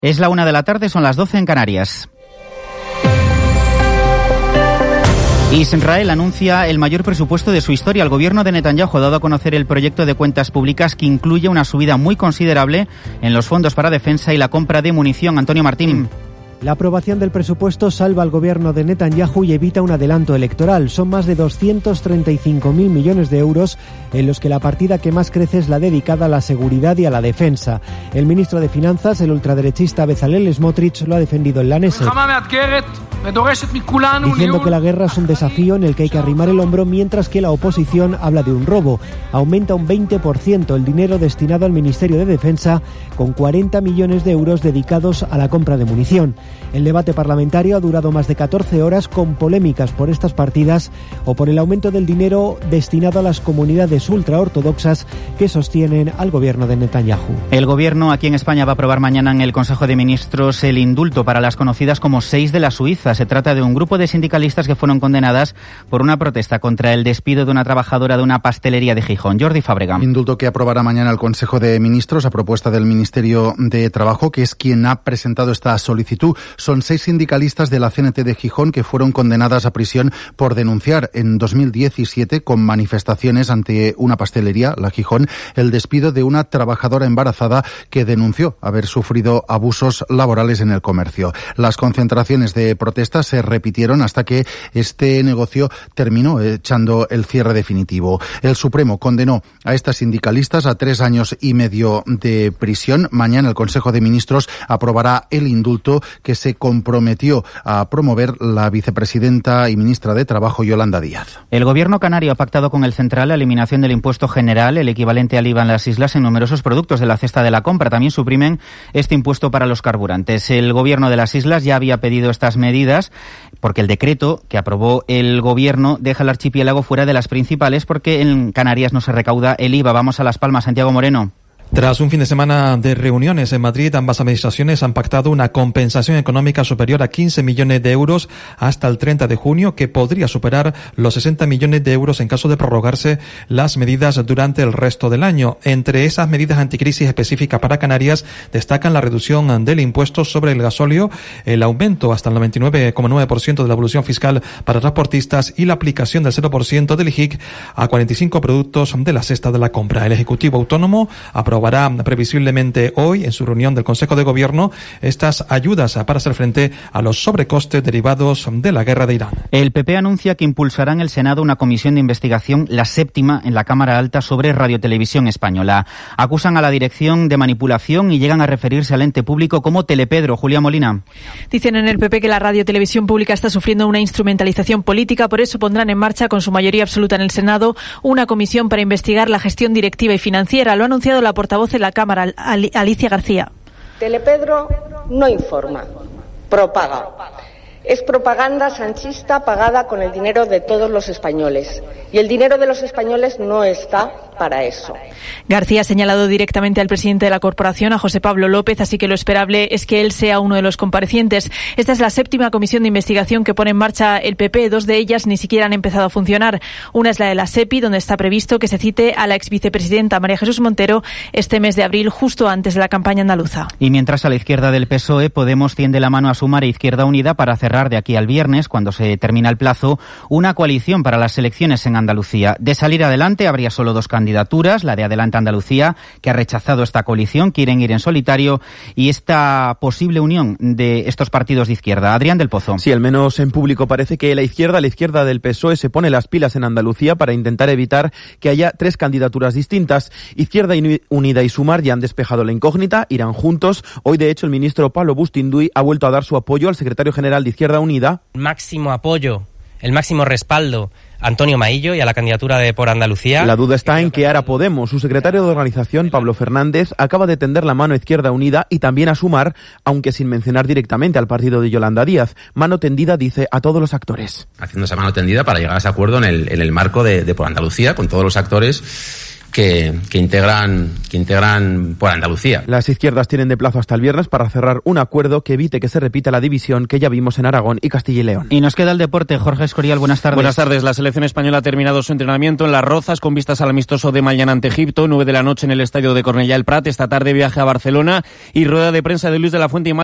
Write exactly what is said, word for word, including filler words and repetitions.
Es la una de la tarde, son las doce en Canarias. Israel anuncia el mayor presupuesto de su historia. El gobierno de Netanyahu ha dado a conocer el proyecto de cuentas públicas que incluye una subida muy considerable en los fondos para defensa y la compra de munición. Antonio Martín. La aprobación del presupuesto salva al gobierno de Netanyahu y evita un adelanto electoral. Son más de doscientos treinta y cinco mil millones de euros, en los que la partida que más crece es la dedicada a la seguridad y a la defensa. El ministro de Finanzas, el ultraderechista Bezalel Smotrich, lo ha defendido en la Knesset, diciendo que la guerra es un desafío en el que hay que arrimar el hombro, mientras que la oposición habla de un robo. Aumenta un veinte por ciento el dinero destinado al Ministerio de Defensa, con cuarenta millones de euros dedicados a la compra de munición. El debate parlamentario ha durado más de catorce horas, con polémicas por estas partidas o por el aumento del dinero destinado a las comunidades ultraortodoxas que sostienen al gobierno de Netanyahu. El gobierno aquí en España va a aprobar mañana en el Consejo de Ministros el indulto para las conocidas como seis de la Suiza. Se trata de un grupo de sindicalistas que fueron condenadas por una protesta contra el despido de una trabajadora de una pastelería de Gijón. Jordi Fábrega. Indulto que aprobará mañana el Consejo de Ministros a propuesta del Ministerio de Trabajo, que es quien ha presentado esta solicitud. Son seis sindicalistas de la C N T de Gijón que fueron condenadas a prisión por denunciar en dos mil diecisiete, con manifestaciones ante una pastelería, la Gijón, el despido de una trabajadora embarazada que denunció haber sufrido abusos laborales en el comercio. Las concentraciones de protesta se repitieron hasta que este negocio terminó echando el cierre definitivo. El Supremo condenó a estas sindicalistas a tres años y medio de prisión. Mañana el Consejo de Ministros aprobará el indulto que se comprometió a promover la vicepresidenta y ministra de Trabajo, Yolanda Díaz. El gobierno canario ha pactado con el central la eliminación del impuesto general, el equivalente al I V A en las islas, en numerosos productos de la cesta de la compra. También suprimen este impuesto para los carburantes. El gobierno de las islas ya había pedido estas medidas porque el decreto que aprobó el gobierno deja el archipiélago fuera de las principales, porque en Canarias no se recauda el I V A. Vamos a Las Palmas, Santiago Moreno. Tras un fin de semana de reuniones en Madrid, ambas administraciones han pactado una compensación económica superior a quince millones de euros hasta el treinta de junio, que podría superar los sesenta millones de euros en caso de prorrogarse las medidas durante el resto del año. Entre esas medidas anticrisis específicas para Canarias destacan la reducción del impuesto sobre el gasóleo, el aumento hasta el noventa y nueve coma nueve por ciento de la evolución fiscal para transportistas y la aplicación del cero por ciento del I G I C a cuarenta y cinco productos de la cesta de la compra. El Ejecutivo Autónomo aprobó Aprobará previsiblemente hoy, en su reunión del Consejo de Gobierno, estas ayudas para hacer frente a los sobrecostes derivados de la guerra de Irán. El P P anuncia que impulsará en el Senado una comisión de investigación, la séptima en la Cámara Alta, sobre Radiotelevisión Española. Acusan a la dirección de manipulación y llegan a referirse al ente público como Telepedro. Julia Molina. Dicen en el P P que la Radiotelevisión Pública está sufriendo una instrumentalización política, por eso pondrán en marcha, con su mayoría absoluta en el Senado, una comisión para investigar la gestión directiva y financiera. Lo ha anunciado la portavoz de la Cámara, Alicia García. Telepedro no informa, propaga. Es propaganda sanchista pagada con el dinero de todos los españoles. Y el dinero de los españoles no está para eso. García ha señalado directamente al presidente de la corporación, a José Pablo López, así que lo esperable es que él sea uno de los comparecientes. Esta es la séptima comisión de investigación que pone en marcha el P P. Dos de ellas ni siquiera han empezado a funcionar. Una es la de la SEPI, donde está previsto que se cite a la exvicepresidenta María Jesús Montero este mes de abril, justo antes de la campaña andaluza. Y mientras, a la izquierda del P S O E, Podemos tiende la mano a Sumar e Izquierda Unida para cerrar de aquí al viernes, cuando se termina el plazo, una coalición para las elecciones en Andalucía. De salir adelante, habría solo dos candidaturas, la de Adelante Andalucía, que ha rechazado esta coalición, quieren ir en solitario, y esta posible unión de estos partidos de izquierda. Adrián del Pozo. Sí, al menos en público parece que la izquierda, la izquierda del P S O E, se pone las pilas en Andalucía para intentar evitar que haya tres candidaturas distintas. Izquierda Unida y Sumar ya han despejado la incógnita, irán juntos. Hoy, de hecho, el ministro Pablo Bustinduy ha vuelto a dar su apoyo al secretario general de Izquierda Unida. El máximo apoyo, el máximo respaldo a Antonio Maillo y a la candidatura de Por Andalucía. La duda está en que hará Podemos. Su secretario de organización, Pablo Fernández, acaba de tender la mano a Izquierda Unida y también a Sumar, aunque sin mencionar directamente al partido de Yolanda Díaz. Mano tendida, dice, a todos los actores. Haciendo esa mano tendida para llegar a ese acuerdo en el, en el marco de, de Por Andalucía, con todos los actores que, que integran que integran por Andalucía. Las izquierdas tienen de plazo hasta el viernes para cerrar un acuerdo que evite que se repita la división que ya vimos en Aragón y Castilla y León. Y nos queda el deporte. Jorge Escorial, buenas tardes. Buenas tardes. La selección española ha terminado su entrenamiento en Las Rozas con vistas al amistoso de mañana ante Egipto, nueve de la noche en el estadio de Cornellà el Prat. Esta tarde viaje a Barcelona y rueda de prensa de Luis de la Fuente y